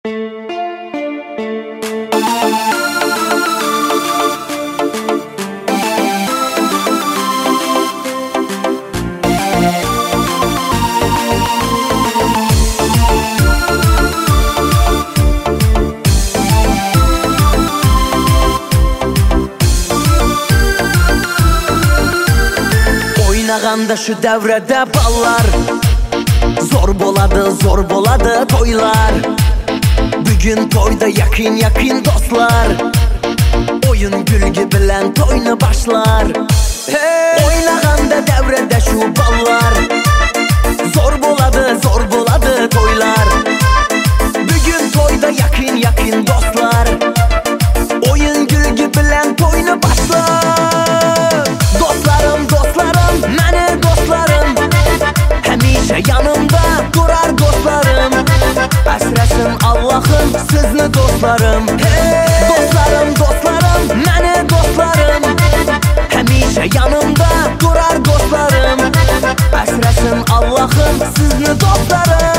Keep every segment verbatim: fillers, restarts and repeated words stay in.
Oynaganda şu devrede ballar, zor boladı, zor boladı toylar. Bugün toyda yakın yakın dostlar, oyun gülgü bilen toyunu başlar. Hey! Oynaganda devrede şu ballar, zor boladı, zor boladı toylar. Bugün toyda yakın yakın dostlar, oyun gülgü bilen toyunu başlar. Dostlarım, dostlarım, məni dostlarım, həmişə yanımda durar dostlarım. Əsrəsin Allah'ım sizni dostlarım. Hey! Dostlarım, dostlarım, məni dostlarım, həmişə yanımda durar dostlarım. Əsrəsin Allah'ım sizni dostlarım.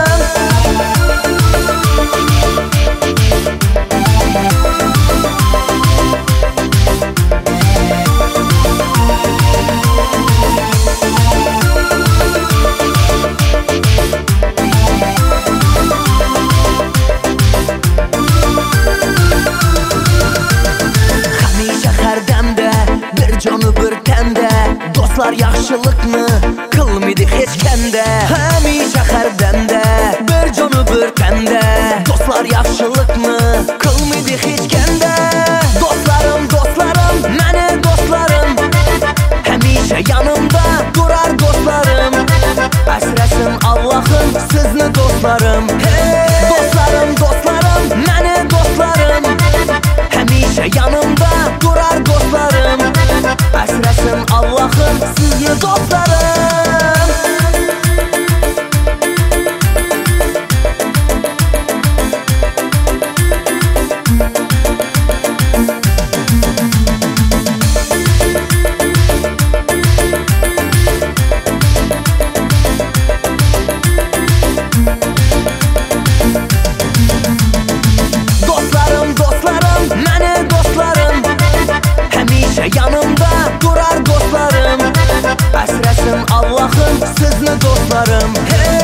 Canı bir təndə dostlar yaxşılıqmı qılmıdı heç kəndə. Həmişə hərdəndə bir canı bir təndə dostlar yaxşılıqmı qılmıdı heç kəndə. Dostlarım, dostlarım, məni dostlarım, həmişə yanımda durar dostlarım. Əsrəsin Allah'ım sizni dostlarım. Hey! Dostlarım, dostlarım, məni dostlarım, həmişə yanımda durar dostlarım. Əsrəsin Allah'ım sizni dostlarım. Dostlarım, dostlarım, məni dostlarım, həmişə yanımda durar dostlarım. Əsrəsin Allah'ım sizni dostlarım. Hey!